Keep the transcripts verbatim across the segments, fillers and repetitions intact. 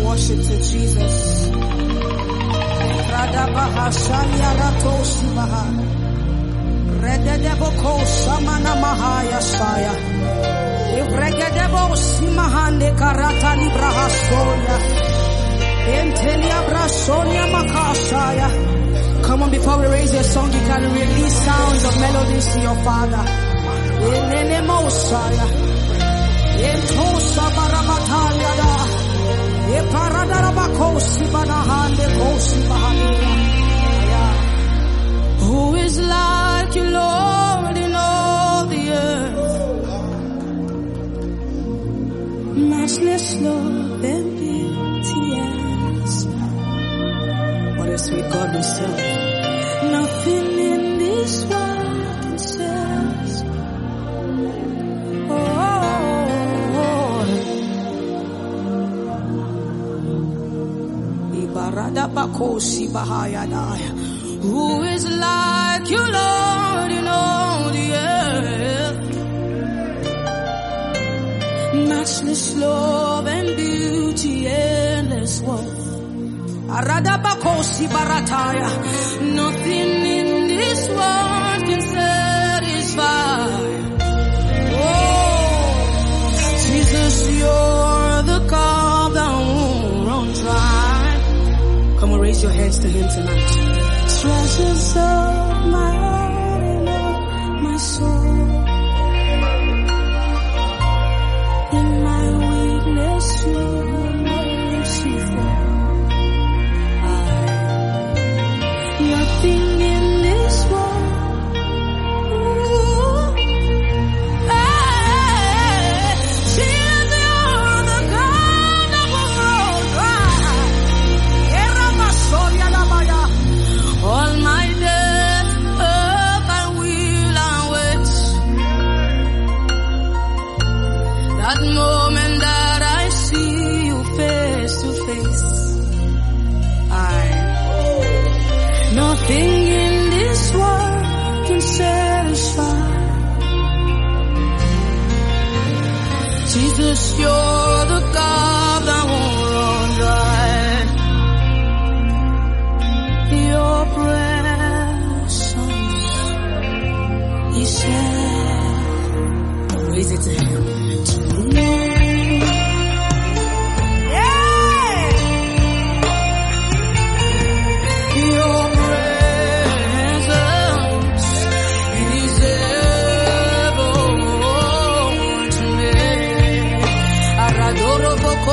Worship to Jesus. Rededeboko Samana Mahaya Saya. Regedebo Simahande Karata Libraha Soya. Entelia Brasonia Makashaya. Come on, before we raise your song, you can release sounds of melodies to your Father. Enene Mosaya. Entosa Barabatalia da. Eparadabako Sibanahande Kosibahania. Who is like you, Lord, in all the earth? Matchless love and beauty and splendor. What a sweet God we serve. Nothing in this world can satisfy. Oh, Ibaradabako Sibahayadaya. Who is like you, Lord, in all the earth? Matchless love and beauty, endless worth. Aradabakosi barataya. Nothing in this world can satisfy. Oh, Jesus, you're the cup that won't run dry. Come on, raise your hands to Him tonight. Treasures of my heart and of my soul. In my weakness, you are merciful. Nothing in this world. Ooh, hey, Jesus, you're the God that will roll dry. Eramasoria labaya. All my days, up I will await that moment that I see you face to face. I, nothing in this world can satisfy. Jesus, you're the God that won't run dry. Your presence is here. Raise it to Him. To me. Yeah. Your presence is ever to me. Aradoro boko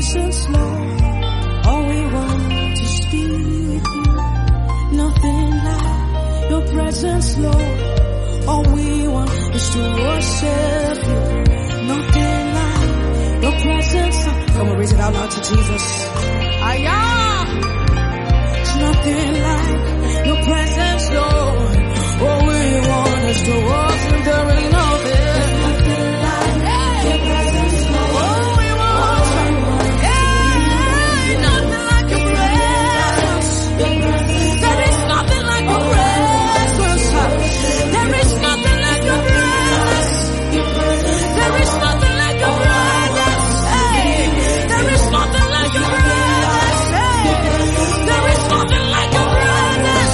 presence, Lord. All we want is to be with you. Nothing like your presence, Lord. All we want is to worship you. Nothing like your presence. Come on, raise it out loud to Jesus. Ayah! It's nothing like your presence, Lord. All we want is to worship. There ain't nothing. Nothing like your presence, Lord. All we want. Yeah, nothing like your presence. There is nothing like your presence. There is nothing like your presence. There is nothing like your presence. Hey, there is nothing like your presence. Hey, there is nothing like your presence.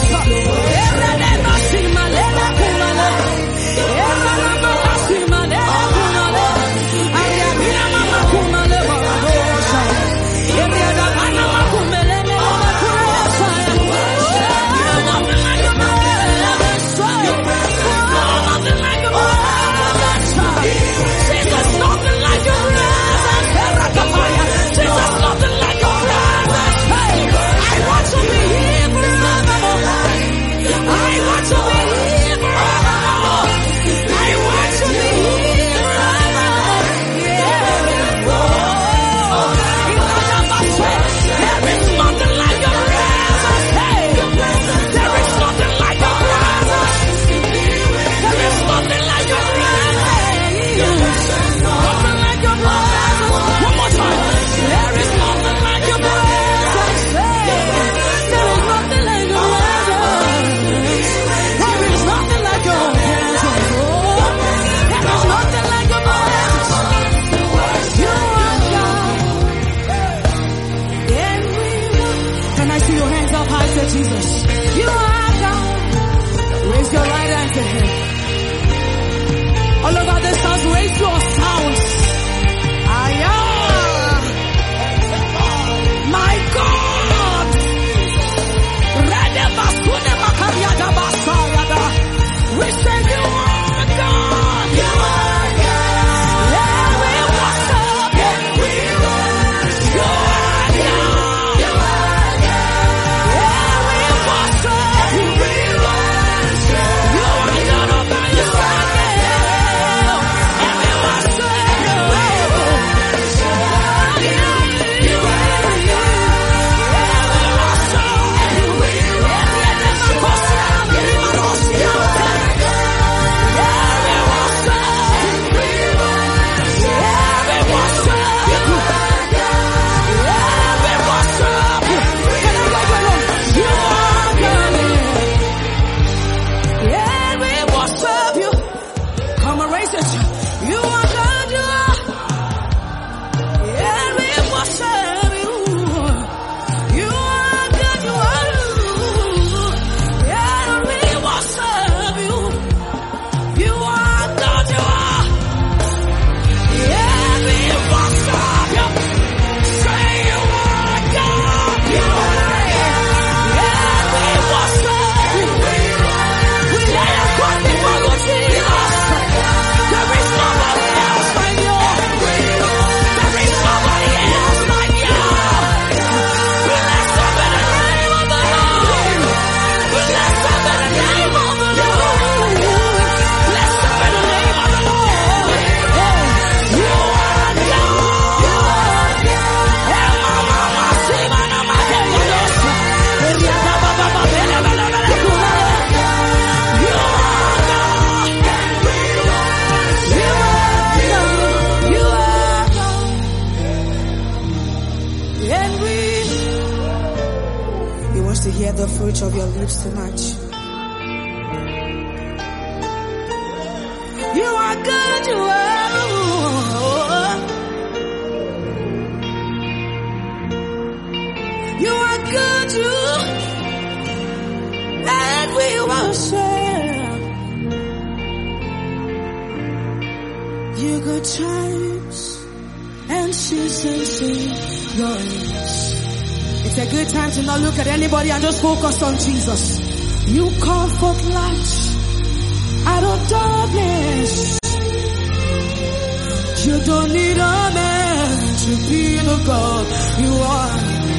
The fruit of your lips tonight. You are good, you are. You are good, you. And we worship you. Good times and seasons in your lips. It's a good time to not look at anybody and just focus on Jesus. You comfort light out of darkness. You don't need a man to be the God you are.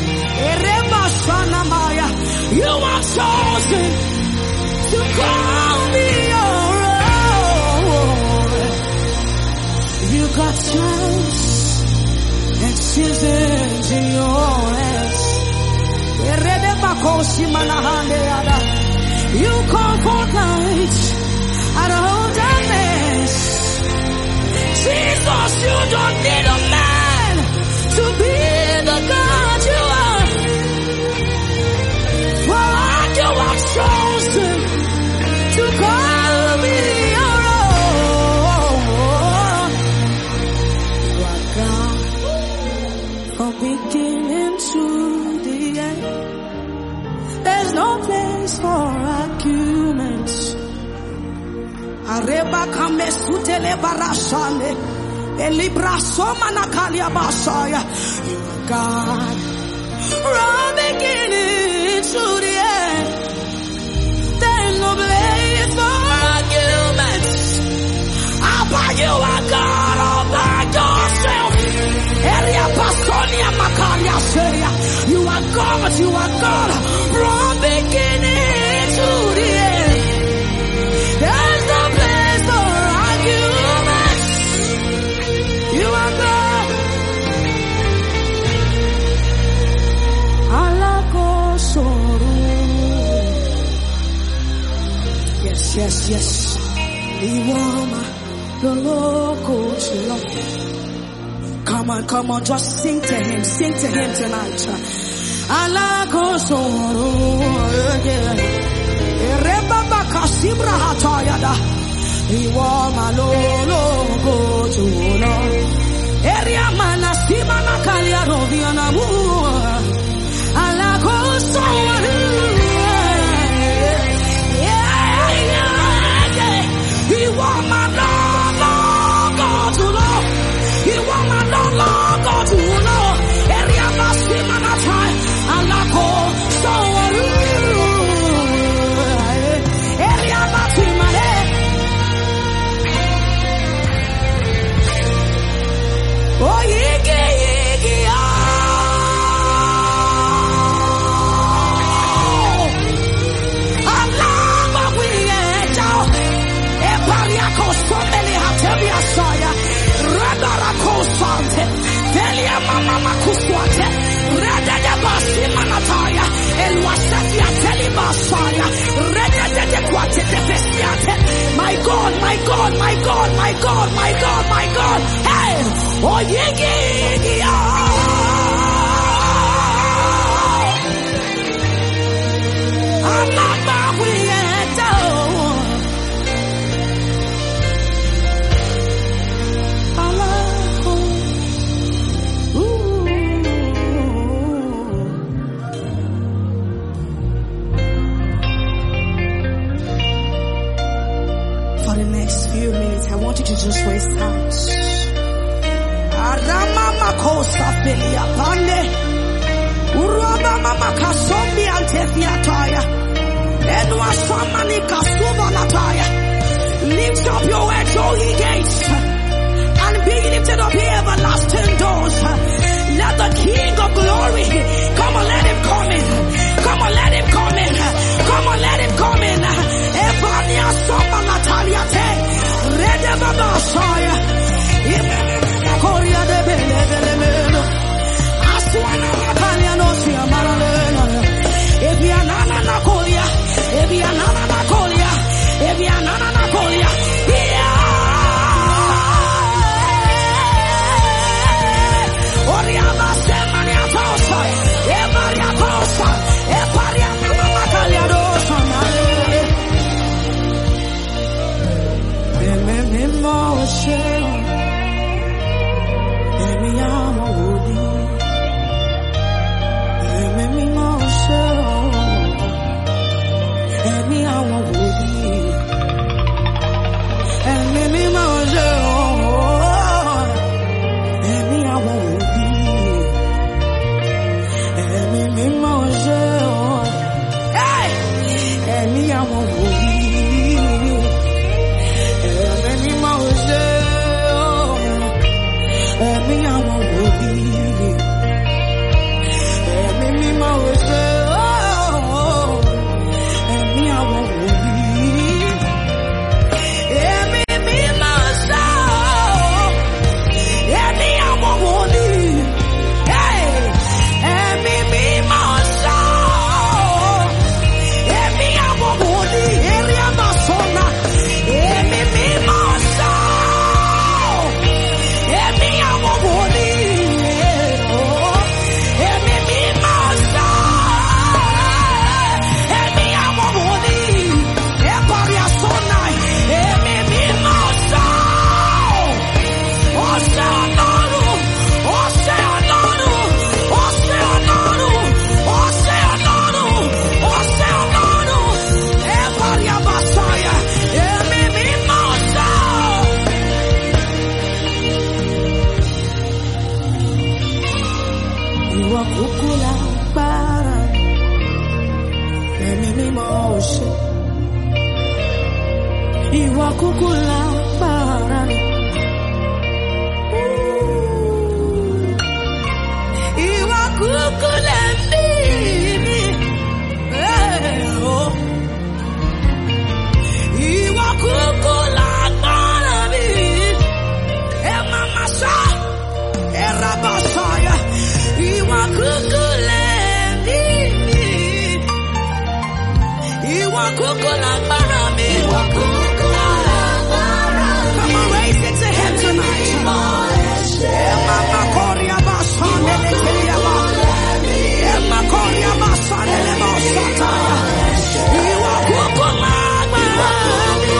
You are chosen to call me your own. You got chance and seasons in your hands. You call for light out of darkness. Jesus, you don't need a man to be the God you are. You are chosen to call me your own. You are God from beginning to the end. There's no place for arguments. Areba kame sutele barashane, elibra soma nakalia basaya. You are God from beginning to the end. There's no place for arguments. Abba, you are God all by yourself. Elia Pasonia Makalia Seria. You are God, you are God from beginning to the end. There's no place for arguments. You are God. Alako Soru. Yes, yes, yes. Iwama loloko chilo. Come on, come on, just sing to him, sing to him tonight. Alako soro, ereba baka sibra hatayada. Iwama loloko chilo. Eria mana simana kalia roviana mu. Alako soro. You are my Lord, Lord, God to Lord. You are my Lord, Lord, God to Lord. Eria Basimanatai, Alako, so Eria Basimane. Oh, Yigi, Yigi, oh, Allah, we ain't out. Pariako somebody hatemi asaya radarako sante velia mama makuswate radada basi manataya elwasati ateli basaya radada kwate tefesiate. My God, my God, my God, my God, my God, my God. Hey, oh yigi yigi ah. I'm not my way at all. Few minutes, I want you to just raise hands. Arama makosa felia pande, uraba mama kasombi antefiataya, edwa samani kasuba nataya. Lift up your head, O ye gates, and be lifted up ye everlasting doors. Let the King of glory come on, let him come in. Come on, let him come in. Come on, let him come in. Evania soma natalia te. Rede baba soya. Korea de bele bele bele. Aswana natalia no siya maralena. Evia nana na korea. Evia nana na korea. Evia nana na korea. Yeah. kukula bara. Iwa kukula mimi. Iwa kukula bara mimi. Ema masa. Era basaya. Iwa kukula mimi. Iwa kukula bara mimi. Iwa kukula bara mimi. Come on, raise it to him tonight. Ema makoria basane lekelia ba. Ema koria basane le basataya. Iwa kukula bara mimi.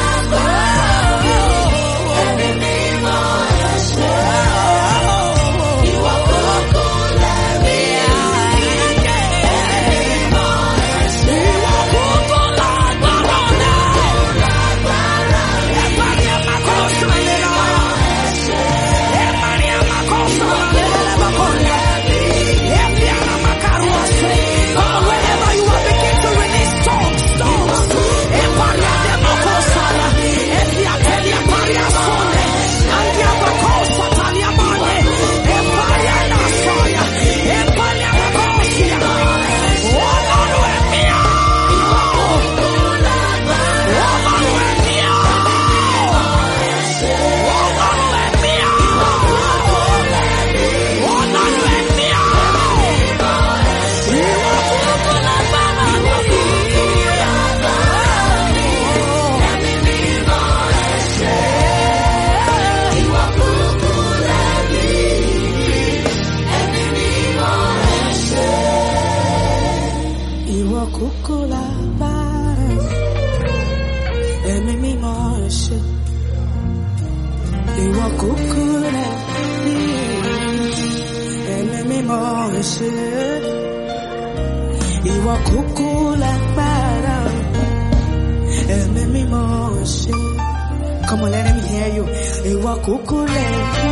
Come on, let him hear you. Iwa kukule.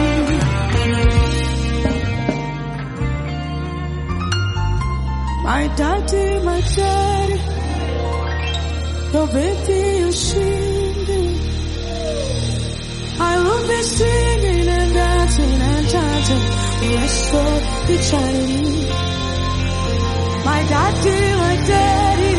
My daddy, my daddy, your baby is singing. I will be singing and dancing and chanting the rest of eternity. My daddy, my daddy,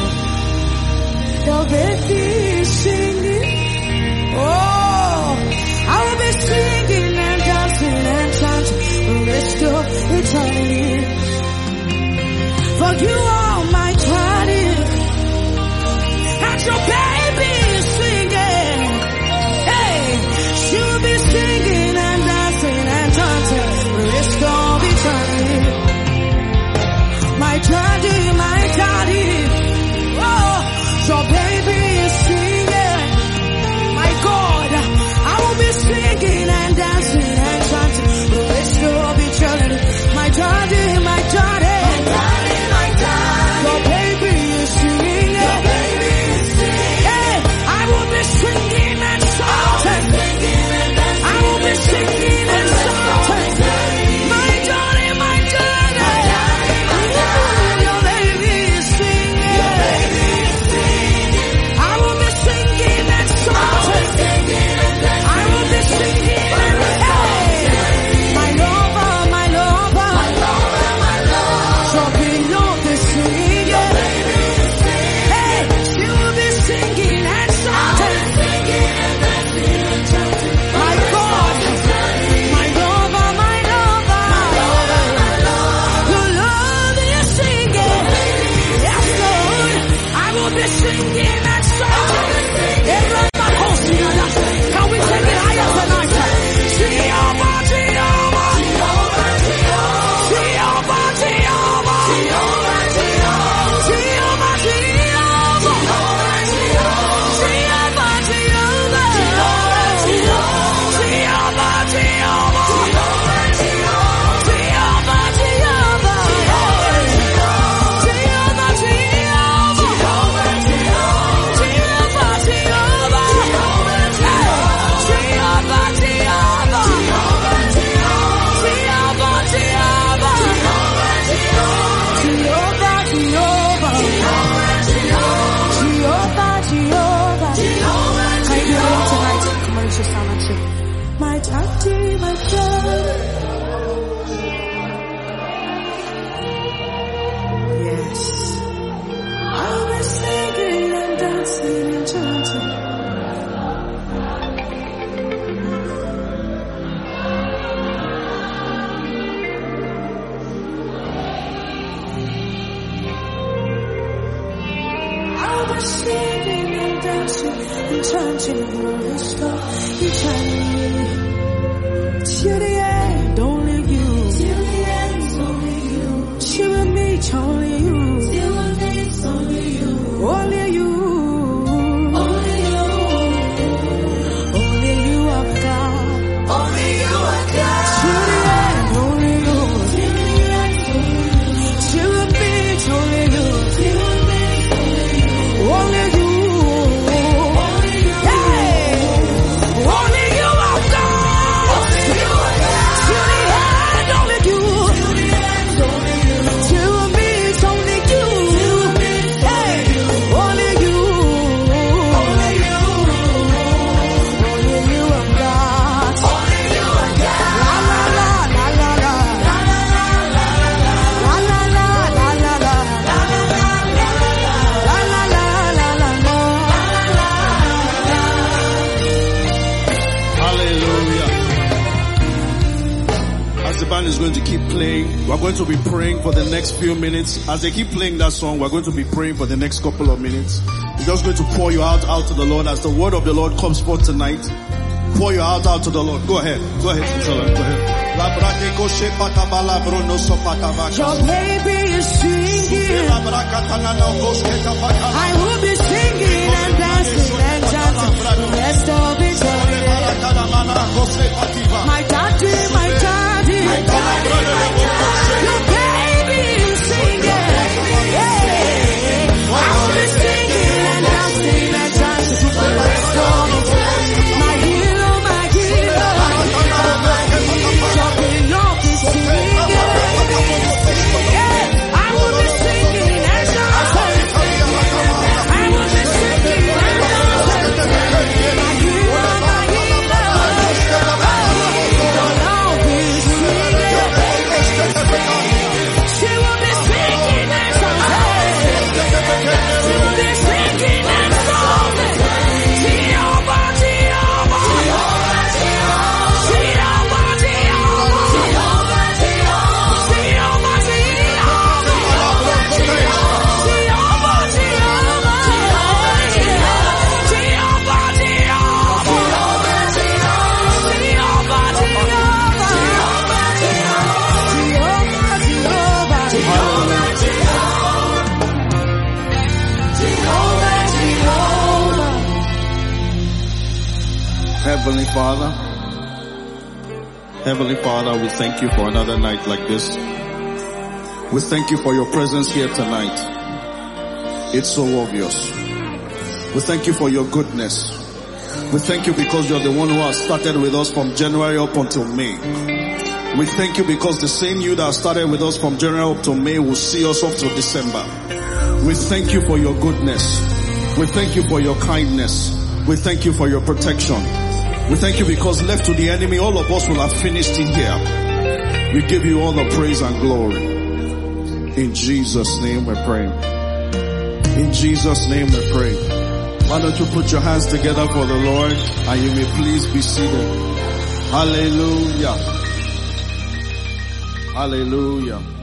your baby is singing. Oh, I will be singing and dancing and chanting the rest of eternity. For you are my daddy, and your baby is singing. Hey, she will be singing and dancing and chanting the rest of eternity. My daddy, my daddy, oh, your baby is singing. My God, I will be singing and dancing and chanting the rest of eternity. My daddy, my daddy, my daddy, my daddy, your baby is singing. Your baby is singing. Hey, I will be singing and shouting. I will be singing and shouting. My daddy, my daddy, your baby is singing. Your baby is singing. I will be singing and shouting. I will be singing and hey, my lover, my lover, my lover, my lover. So be not be singing. Hey, she will be singing and shouting. My God, my lover, my lover, your love is singing. Yes, Lord, I will be singing and shouting. Can we take it higher tonight? Jehovah, Jehovah, Jehovah, Jehovah, Jehovah, Jehovah, Jehovah, my friend. Yes. I'll be singing and dancing and chanting. I'll be singing and dancing and chanting for His love eternally. Till the end, only you. Till the end, only you. Till we meet, only you. Till we meet, only you. Only you. Only you. Only you are God. Only you are God. Till the end, only you. Till the end, only you. Till we meet, only you. Till we meet, only you. Only you. Only you. Hey. Only you are God. Only you are God. Till the end, only you. Till the end, only you. Till we meet, only you. Till we meet, hey. Only you. Only you. Only you are God. Only you are God. La la la la la la. La la la la la. La la la la la la. La la la la la. La la la la la la. Hallelujah. As the band is going to keep playing, we're going to be praying for the next few minutes. As they keep playing that song, we're going to be praying for the next couple of minutes. We're just going to pour you out, out to the Lord as the word of the Lord comes forth tonight. Pour your heart out to the Lord. Go ahead. Go ahead, Sister Lord. Go ahead. Your baby is singing. I will be singing and dancing and chanting the rest of eternity. My daddy, my daddy, my daddy, my daddy. Your baby is singing. Yeah. I will be singing and dancing and chanting the rest of eternity. My hero, my hero, my hero, my hero. Your beloved is singing. Yeah. I will be singing and dancing. I will be singing and dancing. My hero, my hero. Your love is singing. She will be singing and dancing. She will be singing and dancing. Jehovah, Jehovah, Jehovah, Jehovah, Jehovah, Jehovah, Jehovah, Heavenly Father, Heavenly Father, we thank you for another night like this. We thank you for your presence here tonight. It's so obvious. We thank you for your goodness. We thank you because you're the one who has started with us from January up until May. We thank you because the same you that started with us from January up to May will see us up to December. We thank you for your goodness. We thank you for your kindness. We thank you for your protection. We thank you because left to the enemy, all of us will have finished in here. We give you all the praise and glory. In Jesus' name we pray. In Jesus' name we pray. Why don't you put your hands together for the Lord and you may please be seated. Hallelujah. Hallelujah.